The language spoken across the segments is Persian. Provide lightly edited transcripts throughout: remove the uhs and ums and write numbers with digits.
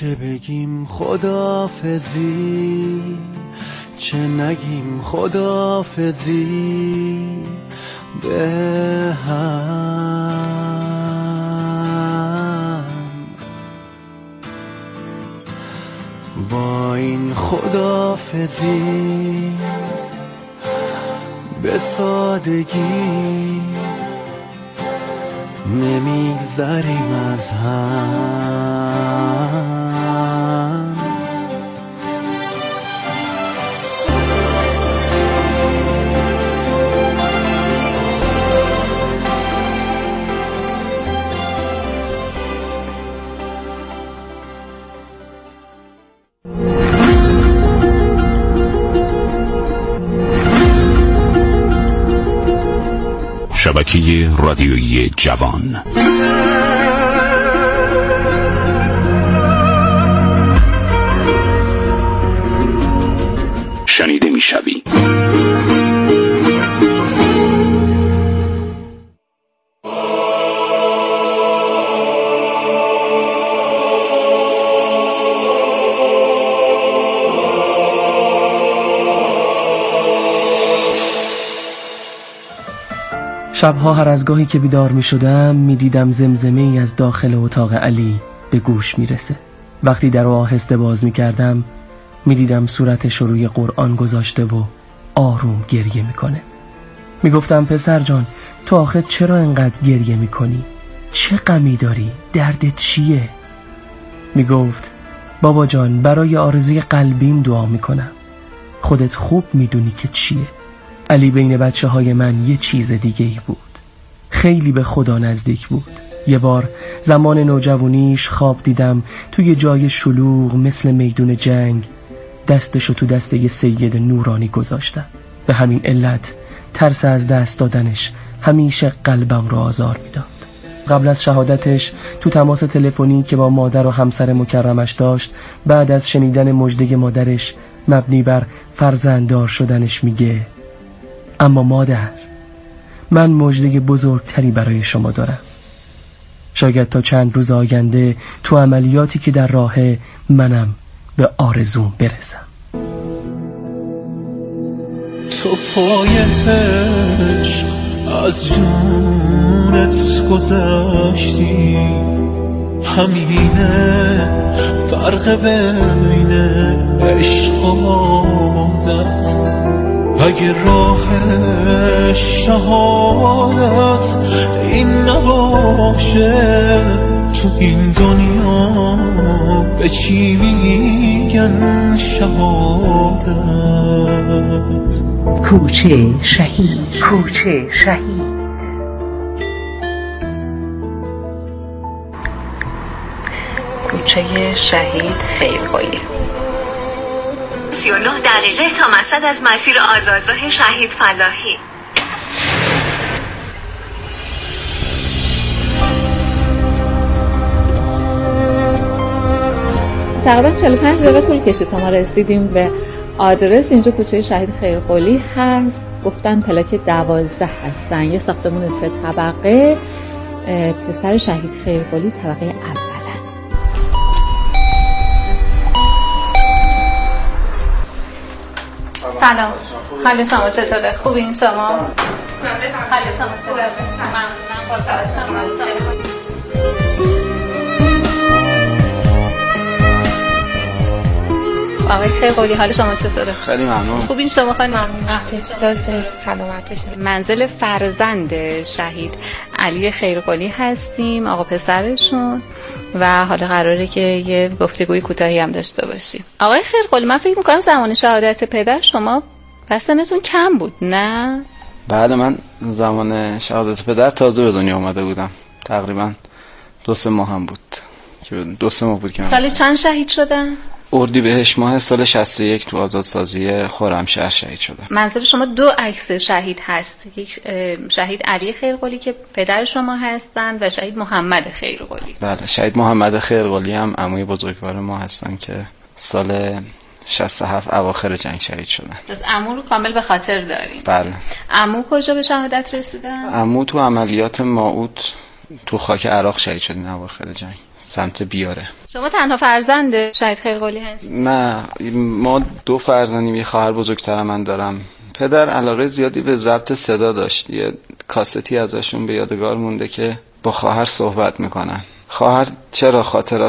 چه بگیم خداحافظی، چه نگیم خداحافظی به هم. با این خداحافظی به سادگی نمیگذریم از هم. شبکه رادیویی جوان. شنیده میشوی. شبها هر از گاهی که بیدار می شدم می دیدم زمزمه‌ای از داخل اتاق علی به گوش می رسه. وقتی در رو آهسته باز می کردم می دیدم صورتش روی قرآن گذاشته و آروم گریه می کنه. می گفتم پسر جان تو آخه چرا انقدر گریه می کنی؟ چه غمی داری؟ دردت چیه؟ می گفت بابا جان برای آرزوی قلبیم دعا می کنم. خودت خوب می دونی که چیه. علی بین بچه های من یه چیز دیگه ای بود. خیلی به خدا نزدیک بود. یه بار زمان نوجوانیش خواب دیدم توی جای شلوغ مثل میدون جنگ دستشو تو دست یه سید نورانی گذاشتم. به همین علت ترس از دست دادنش همیشه قلبم رو آزار میداد. قبل از شهادتش تو تماس تلفنی که با مادر و همسر مکرمش داشت بعد از شنیدن مژده مادرش مبنی بر فرزنددار شدنش میگه اما مادر من مژده بزرگتری برای شما دارم. شاید تا چند روز آینده تو عملیاتی که در راهه منم به آرزوم برسم. تو پای عشق از جونت گذشتی، همینه فرق بین عشق و عادت. اگه راه شهادت این نباشه تو این دنیا به چی میگن شهادت؟ کوچه شهید، کوچه شهید. کوچه شهید خیرخواهی 39 دقیقه تا مصد از مسیر آزادراه شهید فلاحی. تقریبا 45 دقیقه طول کشید تا ما رسیدیم به آدرس. اینجا کوچه شهید خیرقلی هست. گفتن پلاک 12 هستن. یه ساختمون 3 طبقه. پسر شهید خیرقلی طبقه اول. سلام، حال شما چطوره؟ خوبین شما؟ حال شما چطوره؟ آقای خیرقلی حال شما چطوره؟ خیلی ممنون. خوبین شما؟ خیلی ممنون. سلامت باشید. منزل فرزند شهید علی خیرقلی هستیم، آقا پسرشون، و حالا قراره که یه گفتگوی کوتاهی هم داشته باشیم. آقای خیرقلی من فکر می‌کنم زمان شهادت پدر شما پس سنتون کم بود، نه؟ بله، من زمان شهادت پدر تازه به دنیا اومده بودم. تقریبا 2-3 ماه هم بود که 2-3 ماه بود که سال چند شهید شدن؟ اردیبهشت ماه سال 61 تو آزادسازی خرمشهر شهید شدم. منزل شما 2 عکس شهید هست. یک شهید علی خیرقلی که پدر شما هستن و شهید محمد خیرقلی. بله، شهید محمد خیرقلی هم عموی بزرگوار ما هستن که سال 67 اواخر جنگ شهید شدن. پس عمو رو کامل به خاطر داریم. بله. عمو کجا به شهادت رسیدن؟ عمو تو عملیات مائوت تو خاک عراق شهید شدن اواخر جنگ، سمت بیاره. شما تنها فرزند شهید خیرقلی هستید؟ نه، ما 2 فرزندیم، یه خواهر بزرگتر من دارم. پدر علاقه زیادی به ضبط صدا داشت. یه کاستی ازشون به یادگار مونده که با خواهر صحبت میکنن. خواهر چرا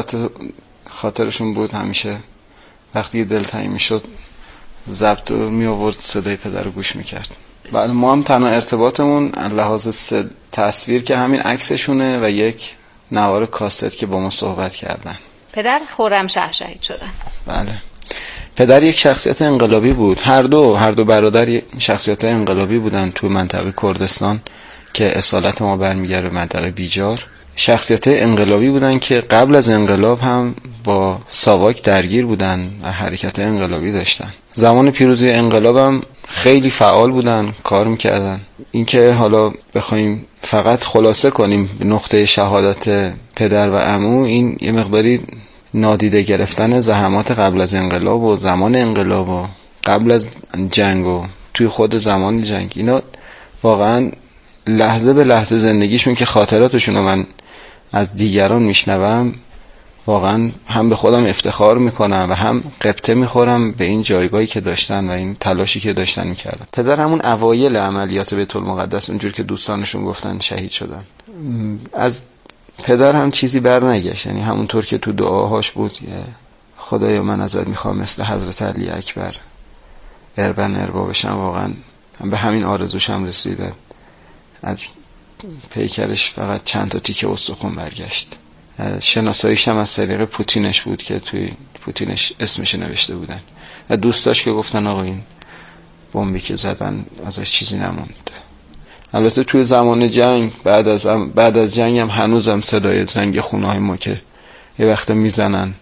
خاطرشون بود همیشه وقتی دلتنگ میشد ضبط رو می آورد، صدای پدر رو گوش میکرد. بعد ما هم تنها ارتباطمون لحاظ تصویر که همین عکسشونه و یک نوار کاست که با ما صحبت کردن. پدر خرمشهر شهید شدن. بله. پدر یک شخصیت انقلابی بود. هر دو برادر شخصیت انقلابی بودن تو منطقه کردستان که اصالت ما برمیگرده به منطقه بیجار. شخصیت انقلابی بودن که قبل از انقلاب هم با ساواک درگیر بودن و حرکت انقلابی داشتن. زمان پیروزی انقلاب هم خیلی فعال بودن، کار میکردن. اینکه حالا بخوایم فقط خلاصه کنیم به نقطه شهادت پدر و عمو، این یه مقداری نادیده گرفتن زحمات قبل از انقلاب و زمان انقلاب و قبل از جنگ و توی خود زمان جنگ. اینا واقعا لحظه به لحظه زندگیشون که خاطراتشون رو من از دیگران میشنوم، واقعا هم به خودم افتخار میکنم و هم قبطه میخورم به این جایگاهی که داشتن و این تلاشی که داشتن میکردن. پدر همون اوایل عملیات بیت المقدس اونجور که دوستانشون گفتن شهید شدن. از پدر هم چیزی بر نگشت، یعنی همونطور که تو دعاهاش بود، خدایا من ازت میخوام مثل حضرت علی اکبر اربن اربا بشم. واقعا هم به همین آرزوش هم رسیده. از پیکرش فقط چند تا تیکه استخون برگشت. شناساییش هم از طریق پوتینش بود که توی پوتینش اسمش نوشته بودن و دوستاش که گفتن آقا این بمبی که زدن ازش چیزی نموند. البته توی زمان جنگ بعد از جنگ هم هنوزم صدای زنگ خونه‌های ما که یه وقت میزنن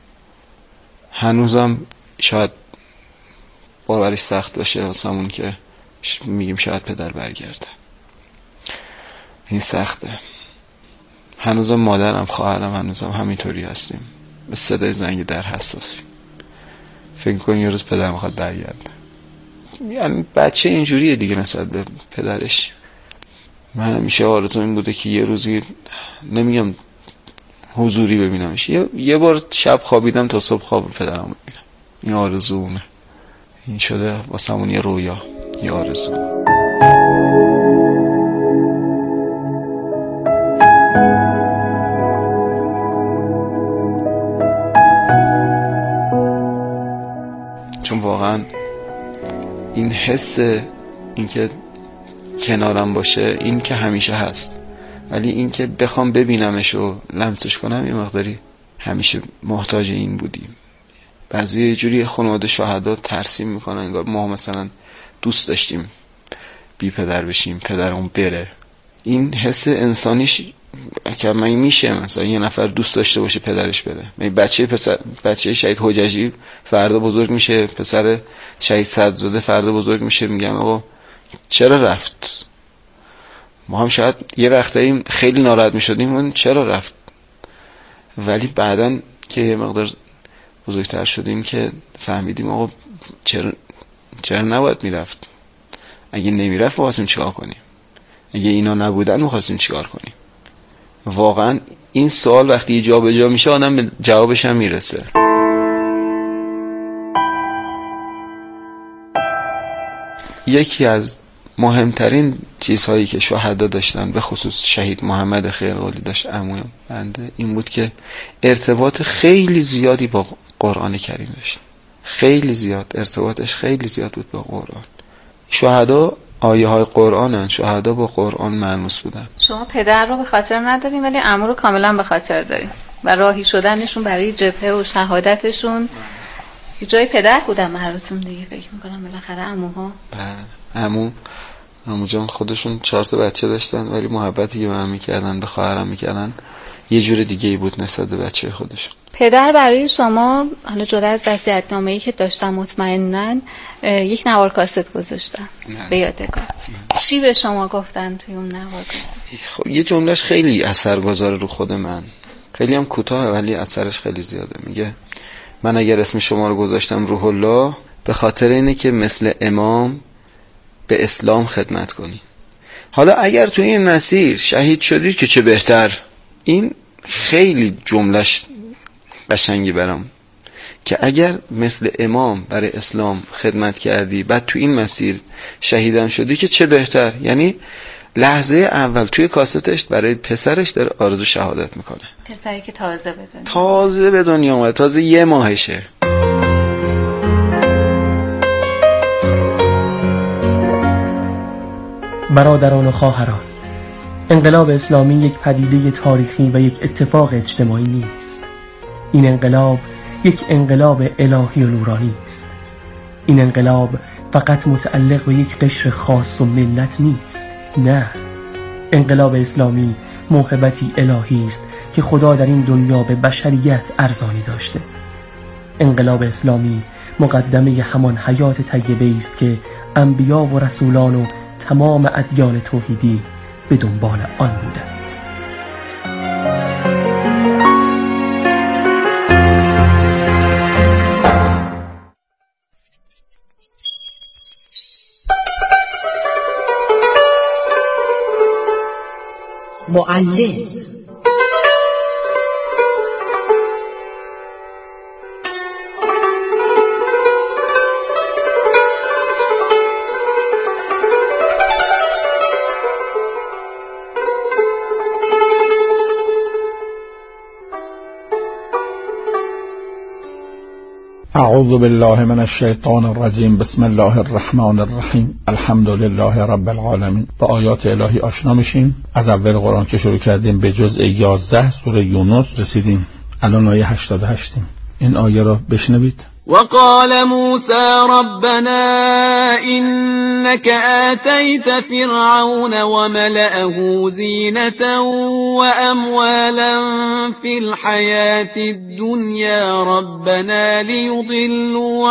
هنوزم شاید باورش سخت باشه واسمون که میگیم شاید پدر برگرده. این سخته. هنوزم مادرم خواهرم هنوزم همینطوری هستیم، به صدای زنگ در حساسیم. فکر کنی یه روز پدر میخواد برگرده. یعنی بچه اینجوریه دیگه نسبت به پدرش. من همیشه آرزو این بوده که یه روزی، نمیگم حضوری ببینمش، یه بار شب خوابیدم تا صبح خواب پدرم ببینم. این آرزوونه. این شده واسمون یه رویا، یه آرزو. چون واقعا این حس این که کنارم باشه این که همیشه هست، ولی این که بخوام ببینمش و لمسش کنم یه مقداری همیشه محتاج این بودیم. بعضی یه جوری خانواده شهدا ترسیم میکنن انگار ما مثلا دوست داشتیم بی پدر بشیم، پدرمون بره. این حس انسانیش که من میشه مثلا یه نفر دوست داشته باشه پدرش بره. بچه شهید حججی فردا بزرگ میشه، پسر شهید صدرزاده فردا بزرگ میشه، میگم آقا چرا رفت؟ ما هم شاید یه وقتایی خیلی ناراحت میشدیم اون چرا رفت، ولی بعداً که یه مقدار بزرگتر شدیم که فهمیدیم آقا چرا نباید میرفت. اگه نمیرفت می‌خواستیم چیکار کنیم؟ اگه اینا نبودن می‌خواستیم چیکار کنیم؟ واقعا این سوال وقتی جا به جا میشه آدم به جوابش هم میرسه. یکی از مهمترین چیزهایی که شهدا داشتن، به خصوص شهید محمد خیرقلی داشت عمویم بنده، این بود که ارتباط خیلی زیادی با قرآن کریم داشت. خیلی زیاد ارتباطش خیلی زیاد بود با قرآن. شهدا آیه های قرآنن، شهدا با قرآن مانوس بودن. شما پدر رو به خاطر ندارین ولی عمو رو کاملا به خاطر دارین و راهی شدنشون برای جبهه و شهادتشون یه جای پدر بودن براتون دیگه. فکر میکنم بالاخره عموها. بله، عمو جان خودشون 4 تا بچه داشتن ولی محبتی که به من میکردن، به خواهرم میکردن، یه جور دیگه ای بود نسبت به بچه خودشون. پدر برای شما حالا جدا از وصیت‌نامه‌ای که داشتن مطمئناً یک نوار کاست گذاشتن به یادگار. چی به شما گفتن توی اون نوار کاست؟ خب یه جملهش خیلی اثرگذار رو خود من، خیلی هم کوتاه ولی اثرش خیلی زیاده. میگه من اگر اسم شما رو گذاشتم روح الله به خاطر اینه که مثل امام به اسلام خدمت کنی. حالا اگر توی این مسیر شهید شدید که چه بهتر. این خیلی جملهش قشنگی برام که اگر مثل امام برای اسلام خدمت کردی بعد تو این مسیر شهیدم شدی که چه بهتر. یعنی لحظه اول توی کاستش برای پسرش داره آرزو شهادت میکنه، پسری که تازه به دنیا اومده، تازه 1 ماهشه. برادران و خواهران، انقلاب اسلامی یک پدیده تاریخی و یک اتفاق اجتماعی نیست. این انقلاب یک انقلاب الهی و نورانی است. این انقلاب فقط متعلق به یک قشر خاص و ملت نیست. نه، انقلاب اسلامی موهبتی الهی است که خدا در این دنیا به بشریت ارزانی داشته. انقلاب اسلامی مقدمه همان حیات طیبه است که انبیا و رسولان و تمام ادیان توحیدی به دنبال آن بودند. معلم اعوذ بالله من الشیطان الرجیم. بسم الله الرحمن الرحیم. الحمد لله رب العالمین. با آیات الهی آشنا میشیم. از اول قرآن که شروع کردیم به جزء 11 سوره یونس رسیدیم. الان آیه 88 این آیه را بشنوید. وقال موسى ربنا إنك آتيت فرعون وملأه زينة وأموالا في الحياة الدنيا ربنا ليضلوا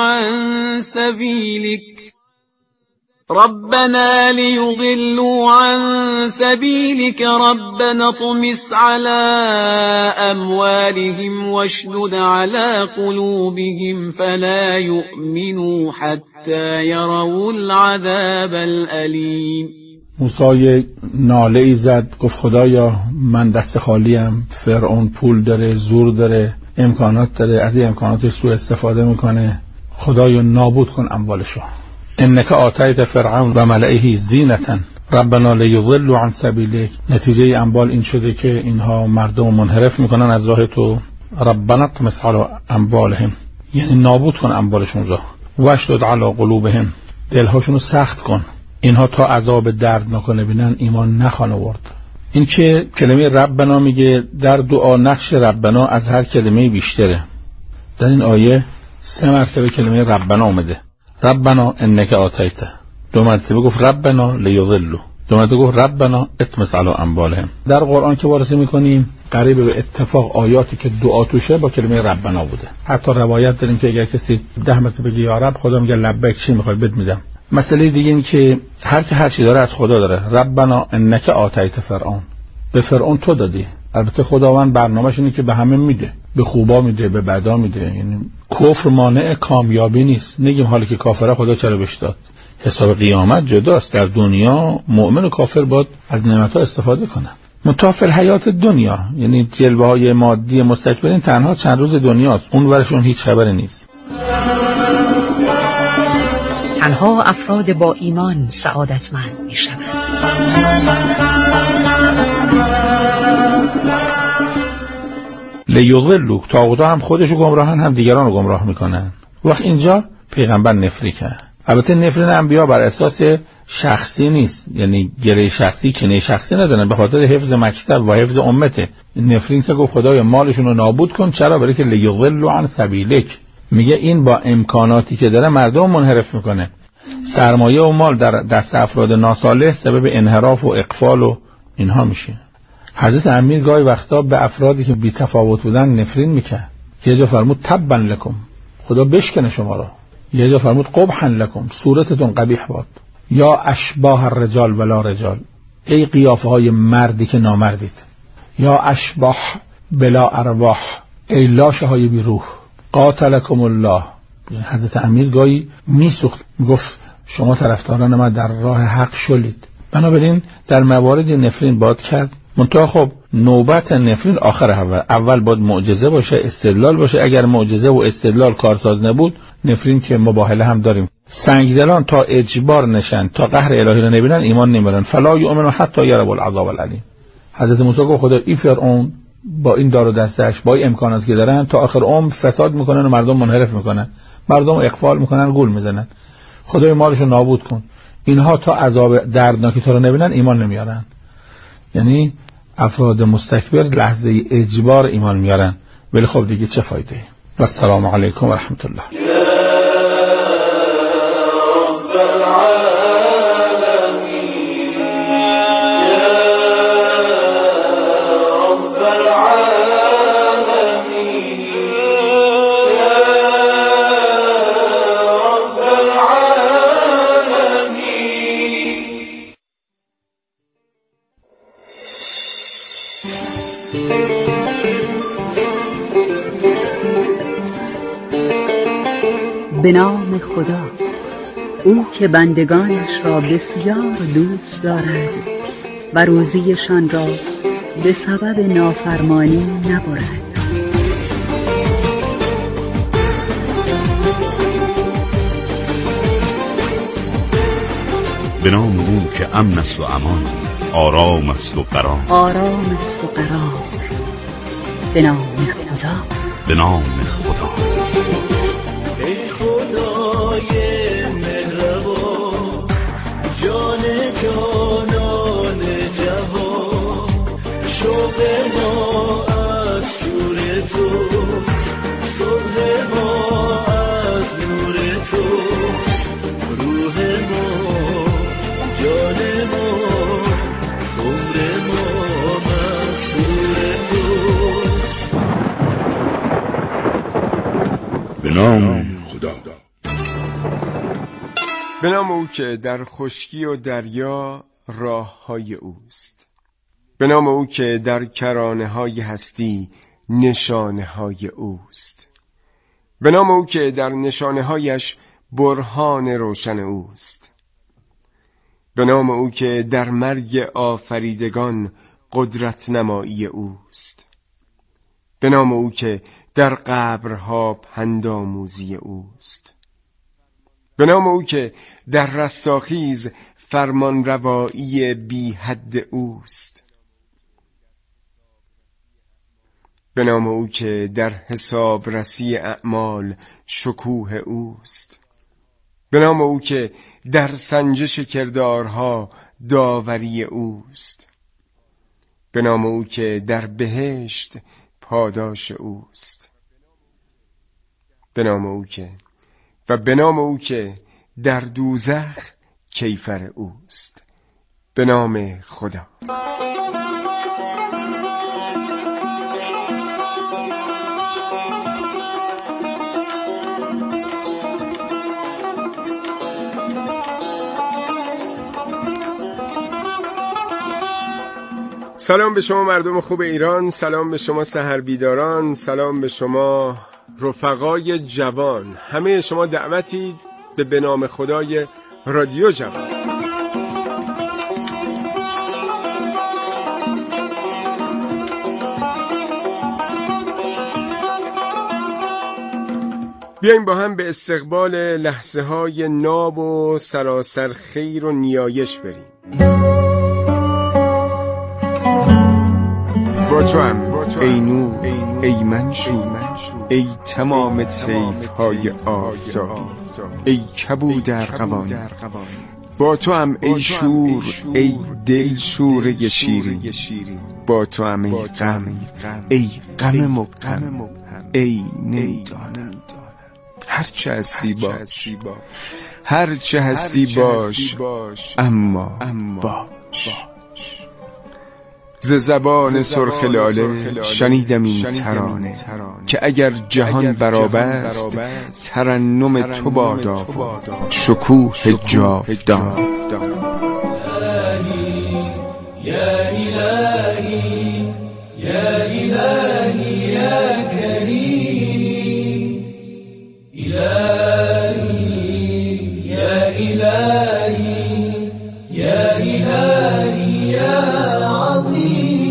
عن سبيلك ربنا اطمس على أموالهم واشدد على قلوبهم فلا يؤمنوا حتى يروا العذاب الأليم. موسی ناله ای زد، گفت خدایا من دست خالیم، فرعون پول داره، زور داره، امکانات داره، از این امکاناتش سوء استفاده میکنه، خدایا نابود کن اموالشو. انک آتیت فرعون و ملئه زینة ربنا لیضلوا عن سبیلک. نتیجه اموال این شده که اینها مردم منحرف میکنن از راه تو. ربنا اطمس علی اموالهم، یعنی نابود کن اموالشون را. واشدد علی قلوبهم، دلهاشون رو سخت کن. اینها تا عذاب دردناک ببینن ایمان نخوان آورد. این که کلمه ربنا میگه در دعا نقش ربنا از هر کلمه بیشتره. در این آیه 3 مرتبه کلمه ربنا اومده. ربنا انک آتیت، 2 مرتبه گفت ربنا لیضلوا، 2 مرتبه گفت ربنا اطمس علی اموالهم. در قرآن که وارسی میکنیم قریب به اتفاق آیاتی که دعا توشه با کلمه ربنا بوده. حتی روایت داریم که اگر کسی 10 مرتبه بگه یا رب، خدا میگه لبیک، چی میخوای بهت میدم. مسئله دیگه این که هر چی داره از خدا داره. ربنا انک آتیت فرعون، به فرعون تو دادی. البته خداوند برنامه‌ش اینه که به همه میده، به خوبا میده، به بدا میده. یعنی کفر مانع کامیابی نیست. نگیم حالی که کافره خدا چرا بهش داد. حساب قیامت جداست. در دنیا مؤمن و کافر باید از نعمت‌ها استفاده کنن. متافل حیات دنیا، یعنی جلوه‌های مادی مستکبرین تنها چند روز دنیاست، اون ورشون هیچ خبری نیست. تنها افراد با ایمان سعادتمند میشوند. لیضلوا، طاغوتا هم خودشو گمراهن هم دیگران رو گمراه میکنن. وقت اینجا پیغمبر نفری کرد. البته نفرین انبیا بر اساس شخصی نیست، یعنی گره شخصی، کنه شخصی ندارن، به خاطر حفظ مکتب و حفظ امته. نفرین که گفت خدایا مالشون رو نابود کن. چرا؟ برای که لیضلوا عن سبیلک. میگه این با امکاناتی که داره مردم منحرف میکنه. سرمایه و مال در دست افراد ناصالح سبب انحراف و اغفال و اینها میشه. حضرت امیر گاهی وقتا به افرادی که بی تفاوت بودن نفرین میکرد. یه جا فرمود تبا لکم، خدا بشکنه شما را. یه جا فرمود قبحا لکم، صورتتون قبیح باد. یا اشباه الرجال ولا رجال، ای قیافه های مردی که نامردید. یا اشباه بلا ارواح، ای لاشه های بی روح. قاتلکم الله. حضرت امیر گاهی میسوخت، میگفت شما طرفداران ما در راه حق شلید. بنابراین در موارد نفرین باید کرد منتها خب نوبت نفرین آخر اول باید معجزه باشه، استدلال باشه. اگر معجزه و استدلال کارساز نبود، نفرین که مباهله هم داریم. سنگدلان تا اجبار نشن، تا قهر الهی رو نبینن، ایمان نمیارن. فلا یؤمنون حتی یروا العذاب العلیم. حضرت موسی گفت خدا این فرعون با این دار و دستش، با این امکاناتی که دارن، تا آخر عمر فساد میکنن و مردم منحرف میکنن، مردم اغفال میکنن، گول میزنن. خدای مالشو نابود کن. اینها تا عذاب دردناکی تو رو نبینن ایمان نمیارن. یعنی افراد مستکبر لحظه اجبار ایمان میارن، ولی خب دیگه چه فایده. و السلام علیکم و رحمت الله. به نام خدا، او که بندگانش را بسیار دوست دارد و روزیشان را به سبب نافرمانی نبرد. به نام او که امن است و امان، آرام است و قرار، آرام است و قرار. به نام خدا، به نام خدا. ای خدای مهربان، جان جانان جهان، شوق ما از شور توست، صبح ما از نور توست، روح ما جان ما عمر ما مسرور توست. به نام خدا. به نام او که در خشکی و دریا راه‌های اوست. به نام او که در کرانه‌های هستی نشانه‌های اوست. به نام او که در نشانه‌هایش برهان روشن اوست. به نام او که در مرگ آفریدگان قدرت نمایی اوست. به نام او که در قبرها پندآموزی اوست. به نام او که در رستاخیز فرمان روایی بی حد اوست. به نام او که در حساب رسی اعمال شکوه اوست. به نام او که در سنجش کردارها داوری اوست. به نام او که در بهشت پاداش اوست. به نام او که و به نام او که در دوزخ کیفر اوست. به نام خدا. سلام به شما مردم خوب ایران، سلام به شما سحر بیداران، سلام به شما رفقای جوان. همه شما دعوتی به نام خدای رادیو جوان. بیاییم با هم به استقبال لحظه های ناب و سراسر خیر و نیایش بریم. با تو هم ای نور، ای منشور، ای تمام طیف های آفتابی، ای کبود ارغوانی. با تو هم ای شور، ای دل شوره شیرین. با تو هم ای غم، ای غم مبهم، ای نمیدانم. هرچه هستی باش، هرچه هستی باش، اما باش. ز زبان سرخ لاله شنیدم این ترانه که اگر جهان برابست ترنم تو بادا و شکوه جاودان. یا الهی یا الهی یا کریم، الهی یا الهی یا الهی یا عظیم.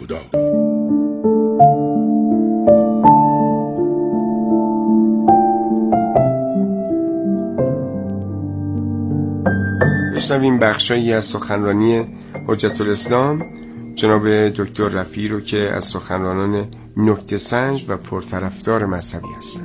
خدا. بشنویم بخشایی از سخنرانی حجت الاسلام جناب دکتر رفیعی رو که از سخنرانان نکته سنج و پرطرفدار مذهبی هستند.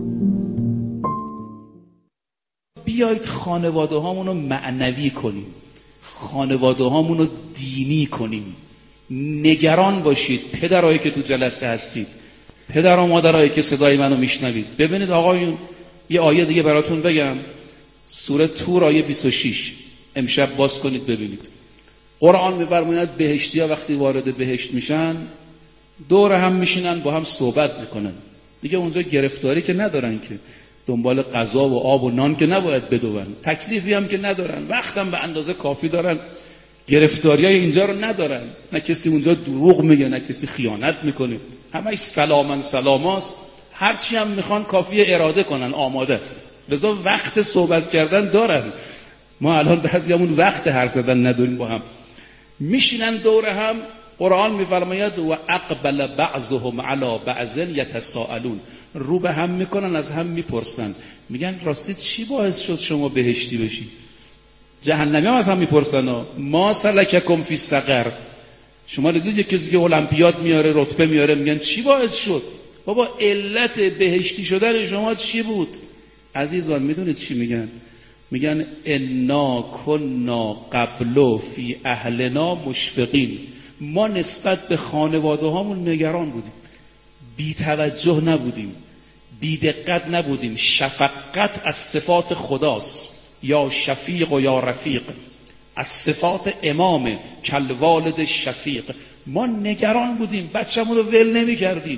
بیایید خانواده هامون رو معنوی کنیم، خانواده هامون رو دینی کنیم. نگران باشید پدرایی که تو جلسه هستید، پدر و مادرایی که صدای منو میشنوید. ببینید آقایون، یه آیه دیگه براتون بگم، سوره طور آیه 26 امشب باز کنید ببینید. قرآن می‌فرماید بهشتی‌ها وقتی وارد بهشت میشن دور هم میشینن، با هم صحبت میکنن. دیگه اونجا گرفتاری که ندارن، که دنبال غذا و آب و نان که نباید بدون، تکلیفی هم که ندارن، وقت هم به اندازه کافی دارن، گرفتاریای اینجا رو ندارن. نه کسی اونجا دروغ میگه، نه کسی خیانت میکنه، همش سلامن سلاماست. هرچی هم میخوان کافیه اراده کنن، آماده است. لذا وقت صحبت کردن دارن. ما الان بعضیامون وقت حرف زدن نداریم، با هم میشینن دور هم. قرآن میفرماید و اقبل بعضهم علی بعض یتساءلون، رو به هم میکنن، از هم میپرسن، میگن راستی چی باعث شد شما بهشتی بشی؟ جهنمی هم از هم میپرسن ما سلککم فی سقر. شما دیدید یک کسی که المپیاد میاره، رتبه میاره، میگن چی باعث شد؟ بابا علت بهشتی شدن شما چی بود؟ عزیزان میدونید چی میگن؟ میگن انا کنا قبل فی اهلنا مشفقین. ما نسبت به خانواده هامون نگران بودیم، بی توجه نبودیم، بی دقت نبودیم. شفقت از صفات خداست، یا شفیق و یا رفیق، از صفات امامه، کل والد شفیق. ما نگران بودیم، بچه‌مون رو ول نمی کردیم.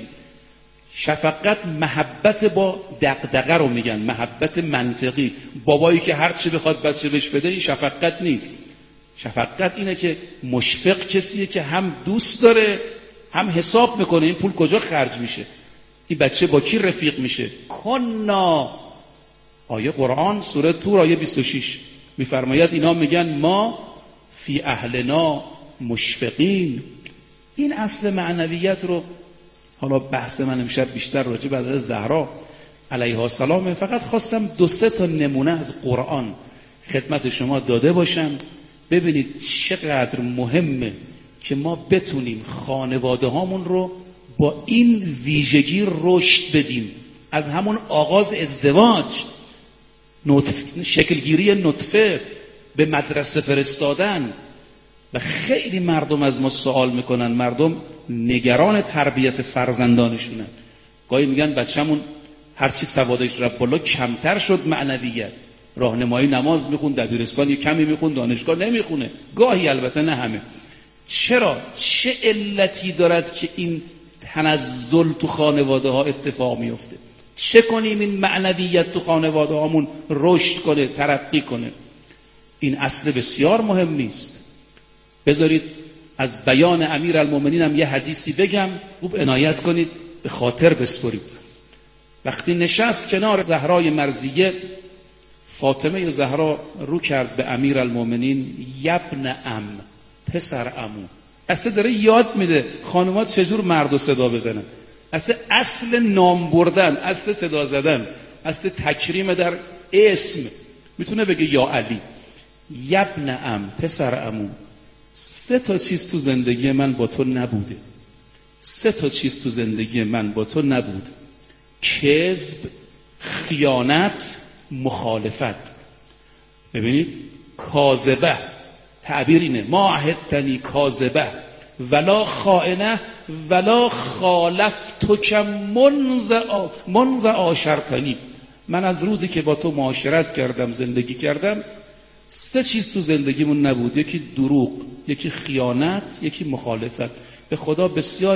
شفقت محبت با دغدغه رو میگن، محبت منطقی. بابایی که هر چی بخواد بچه بهش بده، این شفقت نیست. شفقت اینه که مشفق کسیه که هم دوست داره هم حساب میکنه این پول کجا خرج میشه، این بچه با کی رفیق میشه. کنا، آیه قرآن سوره طور آیه 26 میفرماید اینا میگن ما فی اهلنا مشفقین. این اصل معنویت رو، حالا بحث من امشب بیشتر راجع به حضرت زهرا علیها السلام، فقط خواستم 2-3 تا نمونه از قرآن خدمت شما داده باشم. ببینید چقدر مهمه که ما بتونیم خانواده هامون رو با این ویژگی رشد بدیم. از همون آغاز ازدواج، شکلگیری نطفه، به مدرسه فرستادن. و خیلی مردم از ما سوال میکنن، مردم نگران تربیت فرزندانشونن. گاهی میگن بچه‌مون هرچی سوادش رفت بالا کمتر شد معنویت، راهنمایی نماز میخون، دبیرستان یه کمی میخون، دانشگاه نمیخونه. گاهی، البته نه همه. چرا؟ چه علتی دارد که این تنزل تو خانواده ها اتفاق میفته؟ چه کنیم این معنویت تو خانواده هامون رشد کنه، ترقی کنه؟ این اصل بسیار مهم نیست. بذارید از بیان امیرالمومنین هم یه حدیثی بگم، خوب عنایت کنید، به خاطر بسپرید. وقتی نشست کنار زهرای مرضیه، فاطمه زهرا رو کرد به امیرالمومنین، یبن ام، پسر عمو. اصلا داره یاد میده خانم‌ها چجور مرد و صدا بزنن. اصل نام بردن، اصل صدا زدن، اصل تکریم در اسم. میتونه بگه یا علی، یبن ام، پسر عمو. 3 تا چیز تو زندگی من با تو نبوده. 3 تا چیز تو زندگی من با تو نبود: کذب، خیانت، مخالفت. ببینید، کاذبه، تعبیر اینه، ما عهدتنی کاذبه ولا خائنه ولا خالفتک منذ عاشرتنی. من از روزی که با تو معاشرت کردم، زندگی کردم، 3 چیز تو زندگیمون نبود: یکی دروغ، یکی خیانت، یکی مخالفت. به خدا بسیار